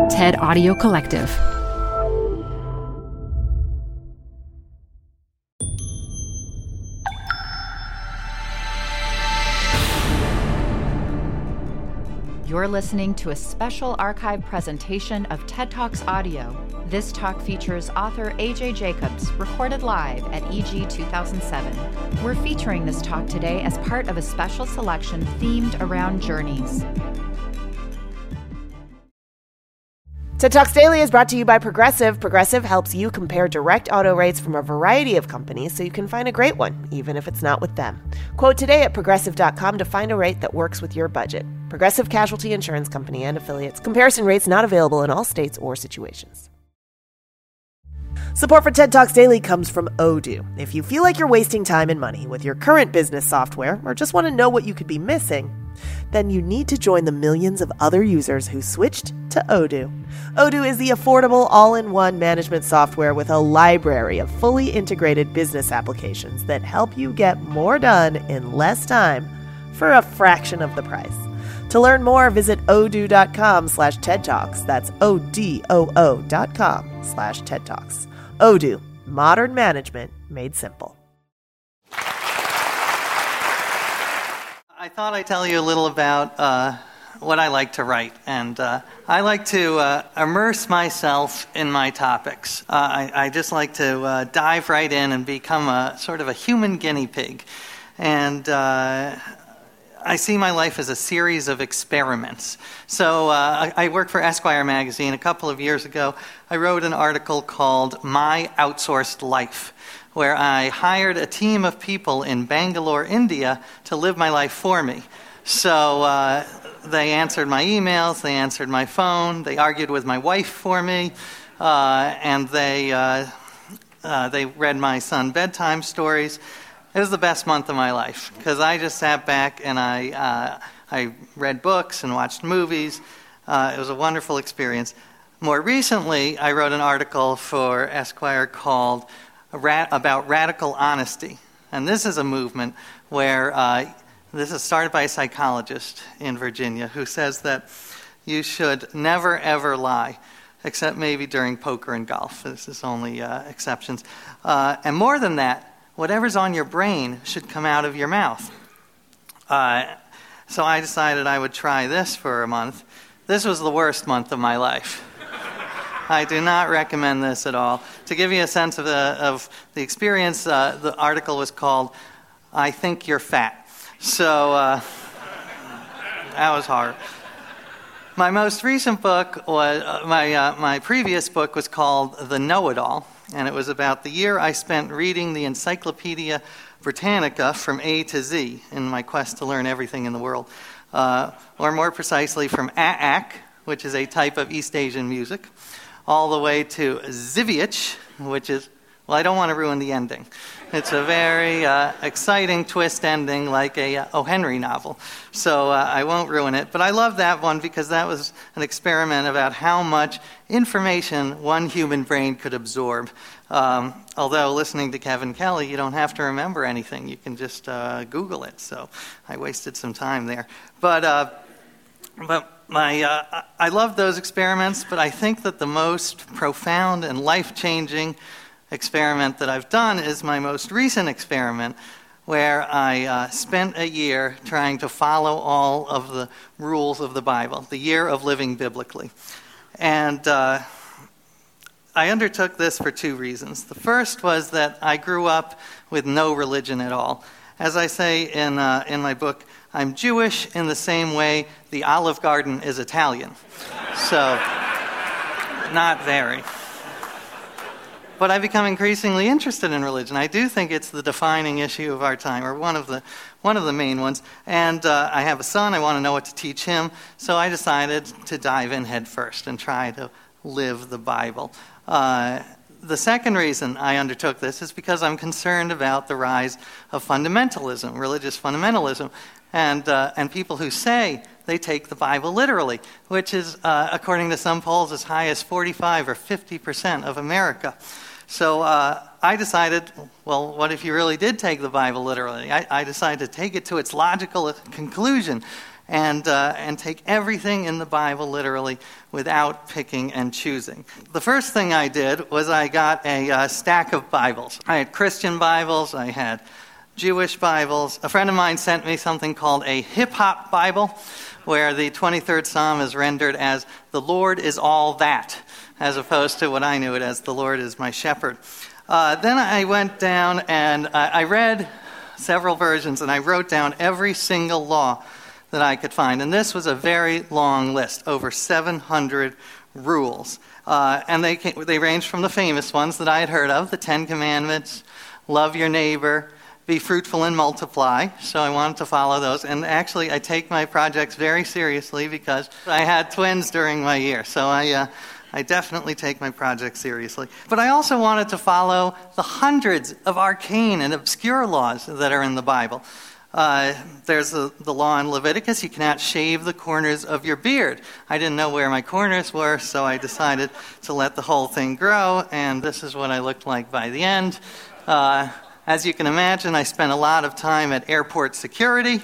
TED Audio Collective. You're listening to a special archive presentation of TED Talks Audio. This talk features author A.J. Jacobs, recorded live at EG 2007. We're featuring this talk today as part of a special selection themed around journeys. TED Talks Daily is brought to you by Progressive. Progressive helps you compare direct auto rates from a variety of companies so you can find a great one, even if it's not with them. Quote today at Progressive.com to find a rate that works with your budget. Progressive Casualty Insurance Company and Affiliates. Comparison rates not available in all states or situations. Support for TED Talks Daily comes from Odoo. If you feel like you're wasting time and money with your current business software or just want to know what you could be missing, then you need to join the millions of other users who switched to Odoo. Odoo is the affordable all-in-one management software with a library of fully integrated business applications that help you get more done in less time for a fraction of the price. To learn more, visit odoo.com/TED Talks. That's ODOO.com/TED Talks. Odoo, modern management made simple. I thought I'd tell you a little about what I like to write. And I like to immerse myself in my topics. I just like to dive right in and become a sort of a human guinea pig. And I see my life as a series of experiments. So I worked for Esquire magazine. A couple of years ago, I wrote an article called My Outsourced Life, where I hired a team of people in Bangalore, India, to live my life for me. So they answered my emails, they answered my phone, they argued with my wife for me, and they read my son bedtime stories. It was the best month of my life because I just sat back and I read books and watched movies. It was a wonderful experience. More recently, I wrote an article for Esquire called about radical honesty. And this is a movement where this is started by a psychologist in Virginia who says that you should never, ever lie, except maybe during poker and golf. This is only exceptions. And more than that, whatever's on your brain should come out of your mouth. So I decided I would try this for a month. This was the worst month of my life. I do not recommend this at all. To give you a sense of the experience, the article was called, I Think You're Fat. So that was hard. My most recent book was, my previous book was called The Know-It-All, and it was about the year I spent reading the Encyclopedia Britannica from A to Z in my quest to learn everything in the world. Or more precisely, from Aak, which is a type of East Asian music, all the way to Ziviech, which is, well, I don't want to ruin the ending. It's a very exciting twist ending like a O. Henry novel. So I won't ruin it. But I love that one because that was an experiment about how much information one human brain could absorb. Although listening to Kevin Kelly, you don't have to remember anything. You can just Google it. So I wasted some time there. But I love those experiments, but I think that the most profound and life-changing experiment that I've done is my most recent experiment, where I spent a year trying to follow all of the rules of the Bible, the year of living biblically. And I undertook this for two reasons. The first was that I grew up with no religion at all. As I say in my book, I'm Jewish in the same way the Olive Garden is Italian. So, not very. But I've become increasingly interested in religion. I do think it's the defining issue of our time, or one of the main ones. And I have a son. I want to know what to teach him. So I decided to dive in head first and try to live the Bible. The second reason I undertook this is because I'm concerned about the rise of fundamentalism, religious fundamentalism, and people who say they take the Bible literally, which is, according to some polls, as high as 45 or 50% of America. So I decided, well, what if you really did take the Bible literally? I decided to take it to its logical conclusion and take everything in the Bible literally without picking and choosing. The first thing I did was I got a stack of Bibles. I had Christian Bibles, I had Jewish Bibles. A friend of mine sent me something called a hip-hop Bible, where the 23rd Psalm is rendered as, "The Lord is all that," as opposed to what I knew it as, "The Lord is my shepherd." Then I went down and I read several versions, and I wrote down every single law that I could find. And this was a very long list, over 700 rules. And they ranged from the famous ones that I had heard of, the 10 Commandments, love your neighbor, be fruitful and multiply. So I wanted to follow those. And actually, I take my projects very seriously because I had twins during my year. So I definitely take my projects seriously. But I also wanted to follow the hundreds of arcane and obscure laws that are in the Bible. There's the law in Leviticus, you cannot shave the corners of your beard. I didn't know where my corners were, so I decided to let the whole thing grow, and this is what I looked like by the end. As you can imagine, I spent a lot of time at airport security.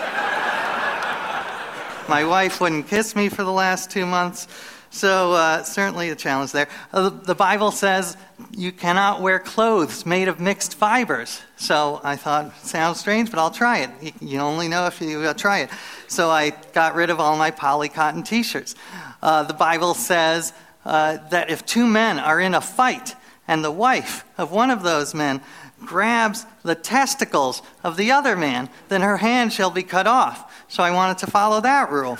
My wife wouldn't kiss me for the last 2 months. So certainly a challenge there. The Bible says you cannot wear clothes made of mixed fibers. So I thought, sounds strange, but I'll try it. You only know if you try it. So I got rid of all my poly-cotton t-shirts. The Bible says that if two men are in a fight and the wife of one of those men grabs the testicles of the other man, then her hand shall be cut off. So I wanted to follow that rule.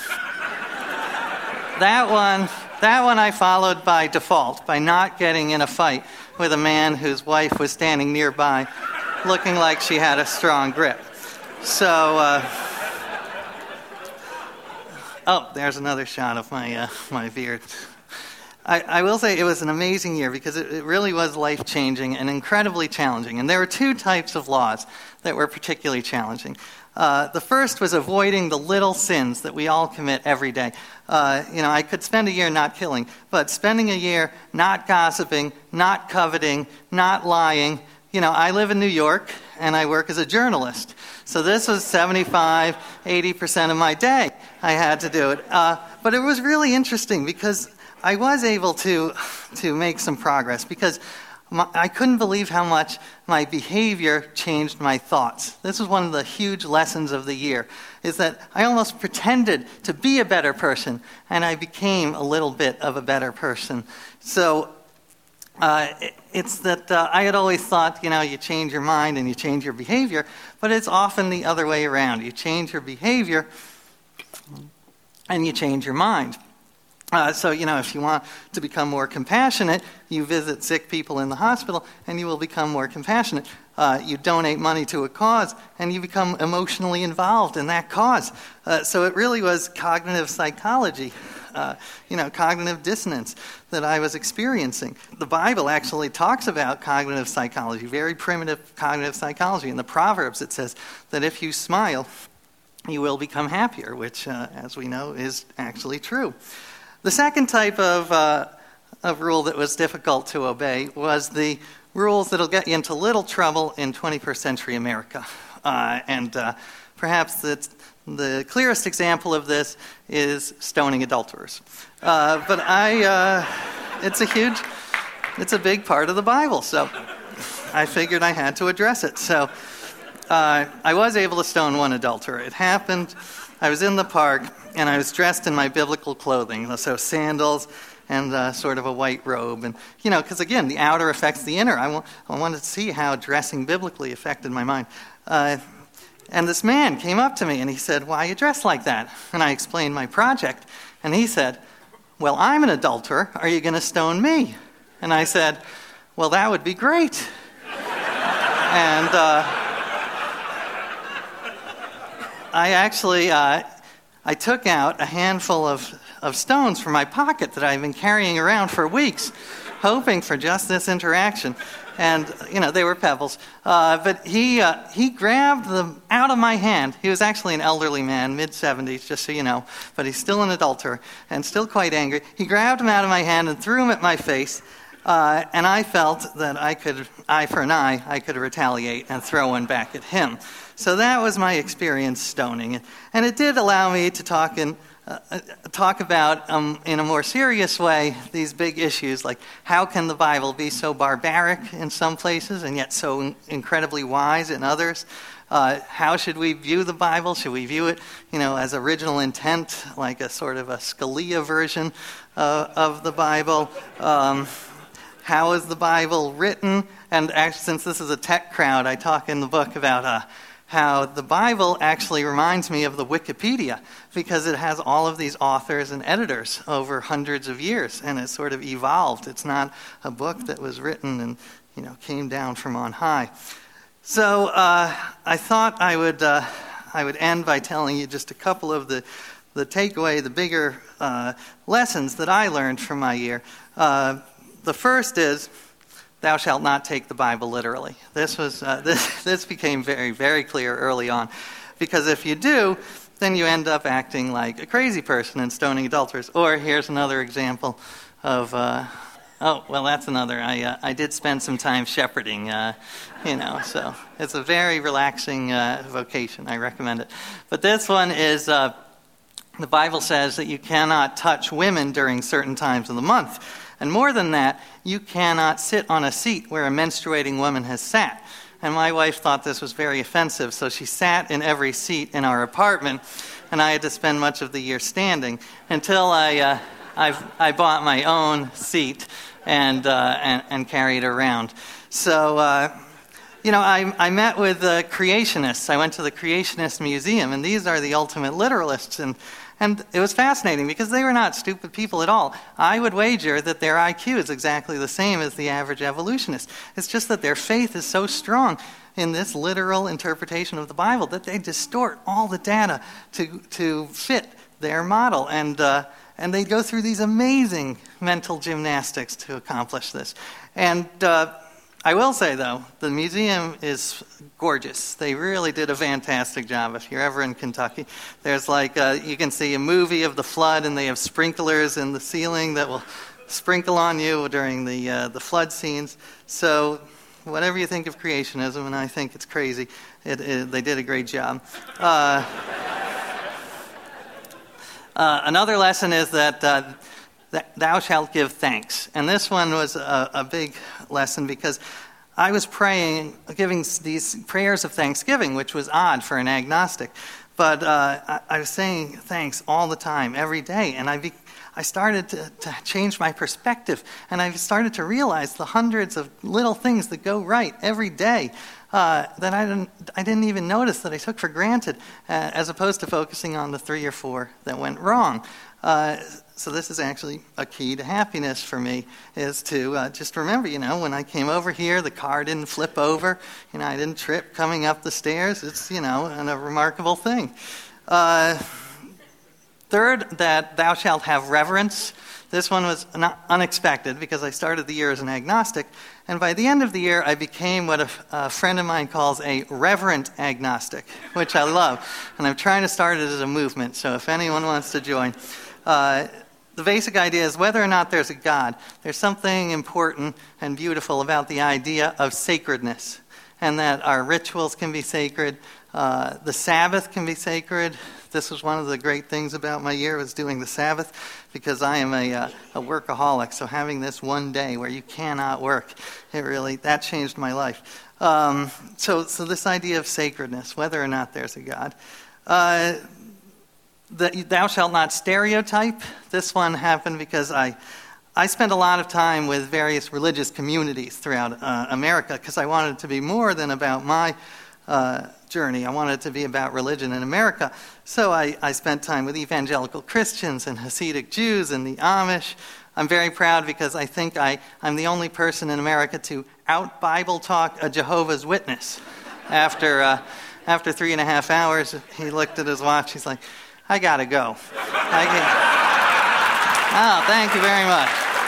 That one I followed by default, by not getting in a fight with a man whose wife was standing nearby, looking like she had a strong grip. So, there's another shot of my beard. I will say it was an amazing year because it really was life-changing and incredibly challenging. And there were two types of laws that were particularly challenging. The first was avoiding the little sins that we all commit every day. I could spend a year not killing, but spending a year not gossiping, not coveting, not lying. I live in New York, and I work as a journalist. So this was 75, 80% of my day I had to do it. But it was really interesting because I was able to make some progress because I couldn't believe how much my behavior changed my thoughts. This was one of the huge lessons of the year, is that I almost pretended to be a better person, and I became a little bit of a better person. So it's that I had always thought, you change your mind and you change your behavior, but it's often the other way around. You change your behavior and you change your mind. So, if you want to become more compassionate, you visit sick people in the hospital and you will become more compassionate. You donate money to a cause and you become emotionally involved in that cause. So it really was cognitive psychology, cognitive dissonance that I was experiencing. The Bible actually talks about cognitive psychology, very primitive cognitive psychology. In the Proverbs it says that if you smile, you will become happier, which, as we know, is actually true. The second type of rule that was difficult to obey was the rules that'll get you into little trouble in 21st century America. Perhaps the clearest example of this is stoning adulterers. It's a big part of the Bible, so I figured I had to address it. So I was able to stone one adulterer. It happened, I was in the park, and I was dressed in my biblical clothing, so sandals and sort of a white robe. And, because again, the outer affects the inner. I wanted to see how dressing biblically affected my mind. And this man came up to me and he said, "Why are you dressed like that?" And I explained my project. And he said, "Well, I'm an adulterer. Are you going to stone me?" And I said, "Well, that would be great." And I took out a handful of stones from my pocket that I've been carrying around for weeks, hoping for just this interaction. And, they were pebbles. But he grabbed them out of my hand. He was actually an elderly man, mid-70s, just so you know. But he's still an adulterer and still quite angry. He grabbed them out of my hand and threw them at my face. And I felt that I could, eye for an eye, I could retaliate and throw one back at him. So that was my experience stoning. And it did allow me to talk about, in a more serious way, these big issues like how can the Bible be so barbaric in some places and yet so incredibly wise in others? How should we view the Bible? Should we view it, as original intent, like a sort of a Scalia version of the Bible? How is the Bible written? And actually, since this is a tech crowd, I talk in the book about how the Bible actually reminds me of the Wikipedia, because it has all of these authors and editors over hundreds of years, and it's sort of evolved. It's not a book that was written and came down from on high. So I thought I would end by telling you just a couple of the takeaway, the bigger lessons that I learned from my year. The first is, thou shalt not take the Bible literally. This became very, very clear early on, because if you do, then you end up acting like a crazy person and stoning adulterers. Or here's another example of, that's another. I did spend some time shepherding, so it's a very relaxing vocation. I recommend it. But this one is, the Bible says that you cannot touch women during certain times of the month. And more than that, you cannot sit on a seat where a menstruating woman has sat. And my wife thought this was very offensive, so she sat in every seat in our apartment, and I had to spend much of the year standing until I bought my own seat and carried it around. So, I met with creationists. I went to the Creationist Museum, and these are the ultimate literalists, and it was fascinating because they were not stupid people at all. I would wager that their IQ is exactly the same as the average evolutionist. It's just that their faith is so strong in this literal interpretation of the Bible that they distort all the data to fit their model. And they go through these amazing mental gymnastics to accomplish this. And I will say, though, the museum is gorgeous. They really did a fantastic job. If you're ever in Kentucky, there's you can see a movie of the flood, and they have sprinklers in the ceiling that will sprinkle on you during the flood scenes. So whatever you think of creationism, and I think it's crazy, they did a great job. Another lesson is that thou shalt give thanks. And this one was a big lesson because I was giving these prayers of thanksgiving, which was odd for an agnostic. But I was saying thanks all the time, every day. And I started to change my perspective. And I started to realize the hundreds of little things that go right every day that I didn't even notice, that I took for granted, as opposed to focusing on the 3 or 4 that went wrong. So this is actually a key to happiness for me, is to just remember, when I came over here, the car didn't flip over, I didn't trip coming up the stairs. It's, a remarkable thing. Third, that thou shalt have reverence. This one was unexpected because I started the year as an agnostic, and by the end of the year, I became what a friend of mine calls a reverent agnostic, which I love. And I'm trying to start it as a movement, so if anyone wants to join. The basic idea is whether or not there's a God, there's something important and beautiful about the idea of sacredness, and that our rituals can be sacred, the Sabbath can be sacred. This was one of the great things about my year, was doing the Sabbath, because I am a workaholic, so having this one day where you cannot work, that changed my life. So this idea of sacredness, whether or not there's a God. Thou shalt not stereotype. This one happened because I spent a lot of time with various religious communities throughout America, because I wanted it to be more than about my journey. I wanted it to be about religion in America. So I spent time with evangelical Christians and Hasidic Jews and the Amish. I'm very proud because I think I'm the only person in America to out-Bible talk a Jehovah's Witness. After 3.5 hours, he looked at his watch. He's like, I gotta go. Oh, thank you very much.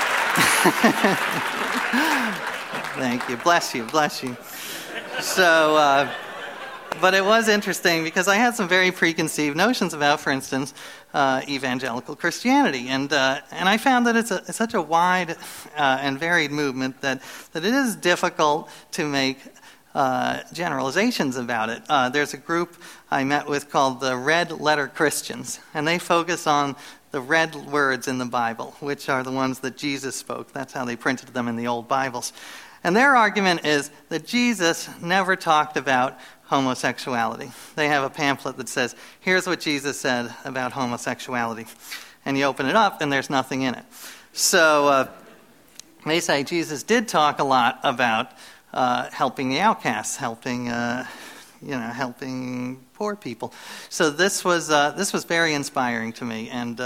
Thank you. Bless you. So, but it was interesting because I had some very preconceived notions about, for instance, evangelical Christianity, and I found that it's such a wide and varied movement that it is difficult to make generalizations about it. There's a group I met with called the Red Letter Christians, and they focus on the red words in the Bible, which are the ones that Jesus spoke. That's how they printed them in the old Bibles. And their argument is that Jesus never talked about homosexuality. They have a pamphlet that says, here's what Jesus said about homosexuality. And you open it up, and there's nothing in it. So they say Jesus did talk a lot about helping the outcasts, helping poor people. So this was very inspiring to me, and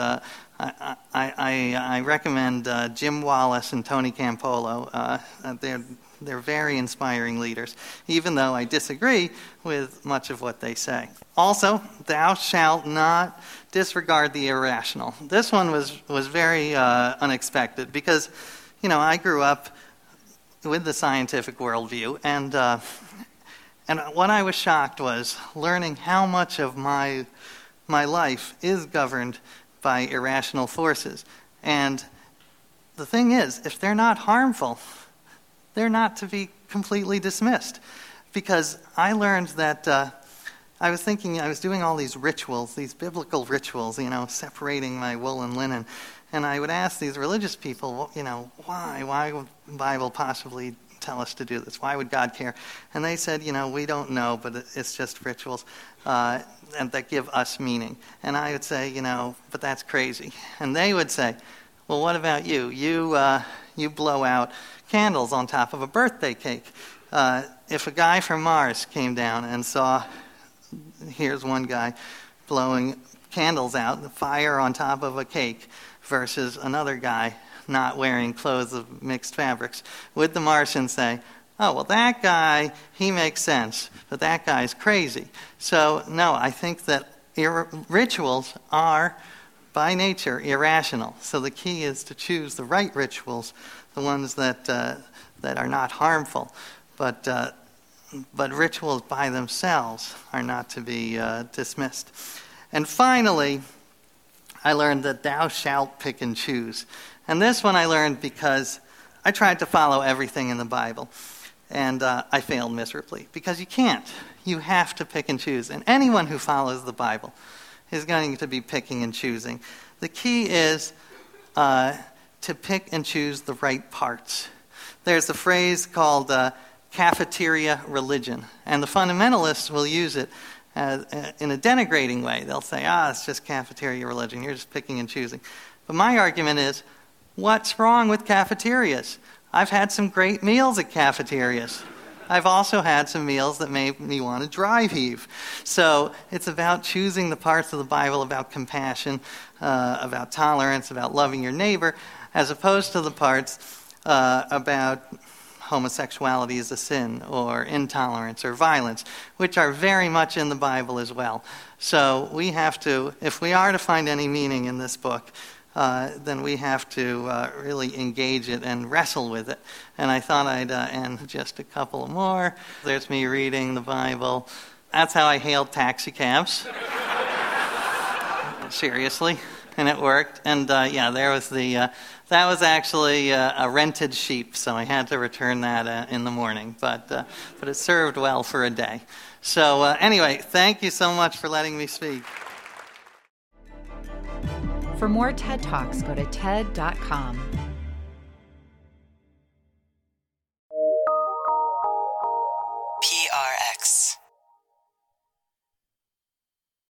I recommend Jim Wallace and Tony Campolo. They're very inspiring leaders, even though I disagree with much of what they say. Also, thou shalt not disregard the irrational. This one was very unexpected because, I grew up with the scientific worldview, and what I was shocked was learning how much of my life is governed by irrational forces. And the thing is, if they're not harmful, they're not to be completely dismissed. Because I learned that I was doing all these rituals, these biblical rituals, separating my wool and linen. And I would ask these religious people, why? Why would the Bible possibly tell us to do this? Why would God care? And they said, we don't know, but it's just rituals and that give us meaning. And I would say, but that's crazy. And they would say, well, what about you? You blow out candles on top of a birthday cake. If a guy from Mars came down and saw, here's one guy blowing candles out, the fire on top of a cake, versus another guy not wearing clothes of mixed fabrics, would the Martian say, oh, well, that guy, he makes sense, but that guy's crazy? So, no, I think that rituals are, by nature, irrational. So the key is to choose the right rituals, the ones that are not harmful. But rituals by themselves are not to be dismissed. And finally, I learned that thou shalt pick and choose. And this one I learned because I tried to follow everything in the Bible, and I failed miserably. Because you can't. You have to pick and choose. And anyone who follows the Bible is going to be picking and choosing. The key is to pick and choose the right parts. There's a phrase called cafeteria religion, and the fundamentalists will use it in a denigrating way. They'll say, it's just cafeteria religion. You're just picking and choosing. But my argument is, what's wrong with cafeterias? I've had some great meals at cafeterias. I've also had some meals that made me want to dry heave. So it's about choosing the parts of the Bible about compassion, about tolerance, about loving your neighbor, as opposed to the parts about homosexuality is a sin, or intolerance, or violence, which are very much in the Bible as well. So we have to, if we are to find any meaning in this book, then we have to really engage it and wrestle with it. And I thought I'd end just a couple more. There's me reading the Bible. That's how I hailed taxi cabs. Seriously. And it worked. And there was that was actually a rented sheep, so I had to return that in the morning. But it served well for a day. So anyway, thank you so much for letting me speak. For more TED Talks, go to TED.com.